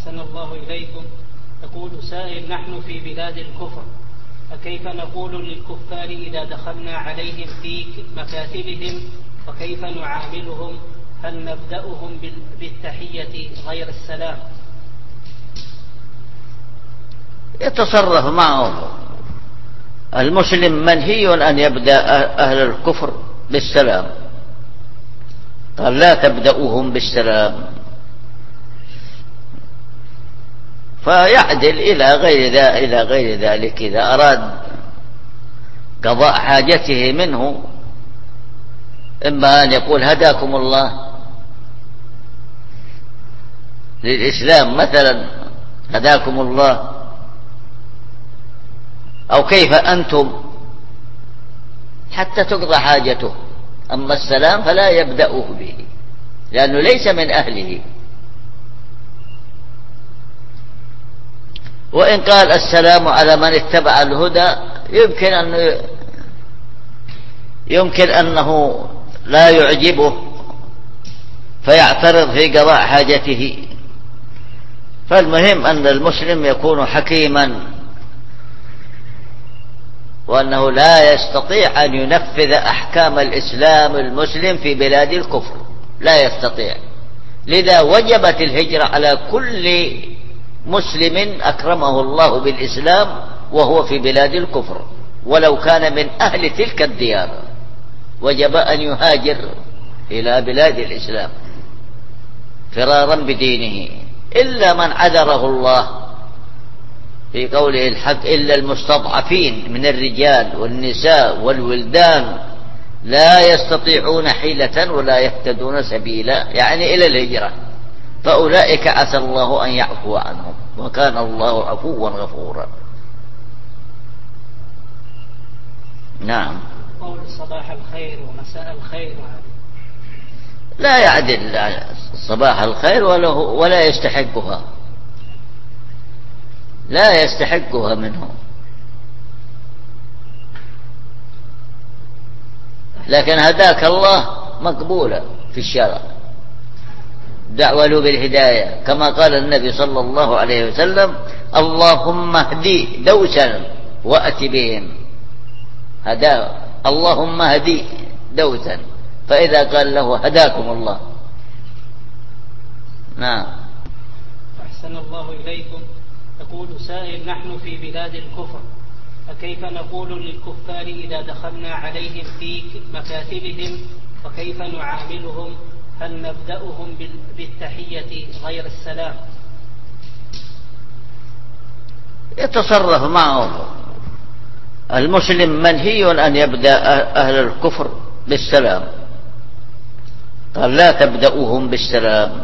أحسن الله إليكم. يقول سائل: نحن في بلاد الكفر، فكيف نقول للكفار إذا دخلنا عليهم في مكاتبهم، وكيف نعاملهم؟ هل نبدأهم بالتحية غير السلام؟ يتصرف معه. المسلم منهي أن يبدأ أهل الكفر بالسلام، قال لا تبدأوهم بالسلام، فيعدل إلى غير ذلك. إذا أراد قضاء حاجته منه، إما أن يقول هداكم الله للإسلام مثلا، هداكم الله، أو كيف أنتم، حتى تقضى حاجته. أما السلام فلا يبدأه به، لأنه ليس من أهله. وإن قال السلام على من اتبع الهدى، يمكن أنه لا يعجبه فيعترض في قضاء حاجته. فالمهم أن المسلم يكون حكيما، وأنه لا يستطيع أن ينفذ أحكام الإسلام المسلم في بلاد الكفر، لا يستطيع. لذا وجبت الهجرة على كل مسلم أكرمه الله بالإسلام وهو في بلاد الكفر، ولو كان من أهل تلك الديار، وجب أن يهاجر إلى بلاد الإسلام فرارا بدينه، إلا من عذره الله في قوله الحق: إلا المستضعفين من الرجال والنساء والولدان لا يستطيعون حيلة ولا يهتدون سبيلا، يعني إلى الهجرة، فأولئك عسى الله أن يعفو عنهم، وكان الله عفوا غفورا. نعم. قول صباح الخير ومساء الخير لا يعدل صباح الخير ولا يستحقها، لا يستحقها منه. لكن هداك الله مقبولة في الشرع، دعوة له بالهداية، كما قال النبي صلى الله عليه وسلم: اللهم اهدي دوسا وأت بهم. اللهم اهدي دوسا، فإذا قال له هداكم الله. نعم. أحسن الله إليكم. يقول سائل: نحن في بلاد الكفر، فكيف نقول للكفار إذا دخلنا عليهم في مكاتبهم، وكيف نعاملهم؟ هل نبدأهم بالتحية غير السلام؟ يتصرف معه. المسلم منهي أن يبدأ أهل الكفر بالسلام، قال لا تبدأوهم بالسلام،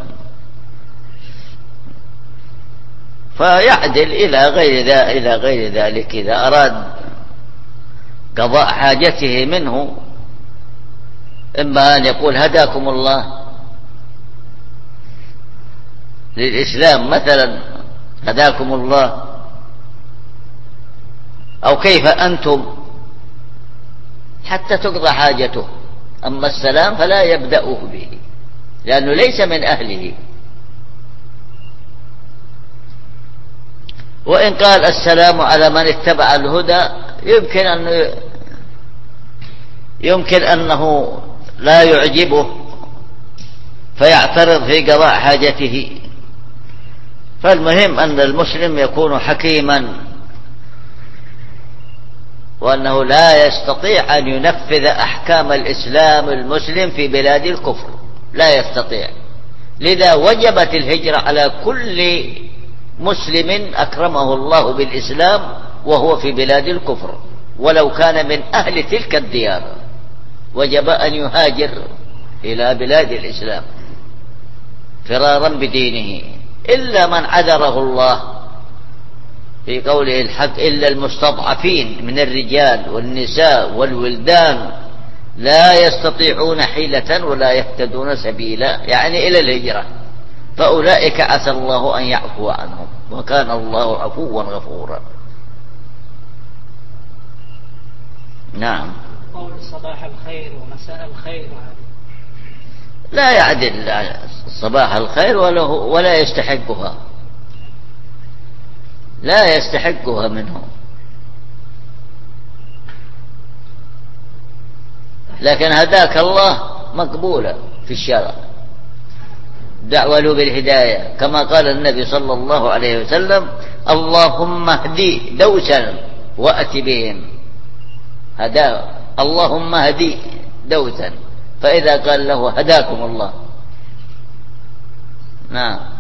فيعدل إلى غير ذلك. إذا أراد قضاء حاجته منه، إما أن يقول هداكم الله للإسلام مثلا، هداكم الله، أو كيف أنتم، حتى تقضى حاجته. أما السلام فلا يبدأه به، لأنه ليس من أهله. وإن قال السلام على من اتبع الهدى، يمكن أنه لا يعجبه فيعترض في قضاء حاجته. فالمهم أن المسلم يكون حكيما، وأنه لا يستطيع أن ينفذ أحكام الإسلام المسلم في بلاد الكفر، لا يستطيع. لذا وجبت الهجرة على كل مسلم أكرمه الله بالإسلام وهو في بلاد الكفر، ولو كان من أهل تلك الديار، وجب أن يهاجر إلى بلاد الإسلام فرارا بدينه، إلا من عذره الله في قوله الحق: إلا المستضعفين من الرجال والنساء والولدان لا يستطيعون حيلة ولا يهتدون سبيلا، يعني إلى الهجرة، فأولئك عسى الله أن يعفو عنهم، وكان الله عفوا غفورا. نعم. قول صباح الخير ومساء الخير لا يعدل صباح الخير ولا يستحقها، لا يستحقها منهم. لكن هداك الله مقبولة في الشرع، دعوة له بالهداية، كما قال النبي صلى الله عليه وسلم: اللهم اهدي دوسا وأت بهم. هداه، اللهم اهدي دوسا، فإذا قال له: هداكم الله. نعم.